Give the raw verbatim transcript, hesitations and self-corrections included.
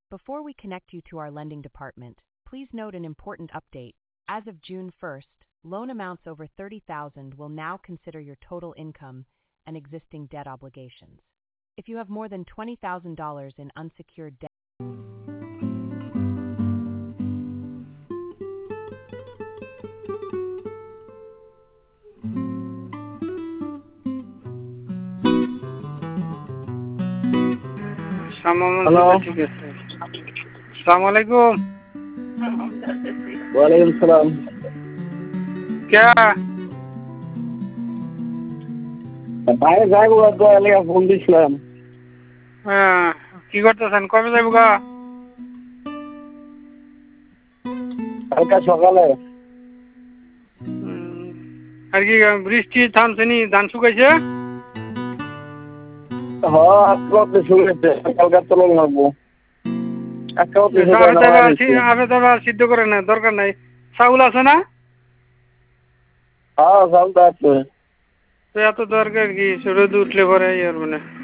Before we connect you to our lending department, please note an important update. As of June first, loan amounts over thirty thousand dollars will now consider your total income and existing debt obligations. If you have more than twenty thousand dollars in unsecured debt, hello, ঠিক আছে। আসসালামু আলাইকুম। ওয়ালাইকুম সালাম। কে ভাই যাইব লেগে phone দিছিলাম। হ্যাঁ, কি করতেছেন? কবে যাইব গা? কালকে সকালে। উম, আর কি বৃষ্টি থামছেনি, ধান শুকাইছে? হ্যাঁ, আজকে শুনেছে কালকে তো লোক লাগবো। আজকে অফিসে আপে যায় না তবে দিচ্ছি। আপে তবে সিদ্ধ করে না, দরকার নাই। চাউল আছে না? হ্যাঁ, চালটা আছে। তো এত দরকার কি? রোদ উঠলে পরে আর মানে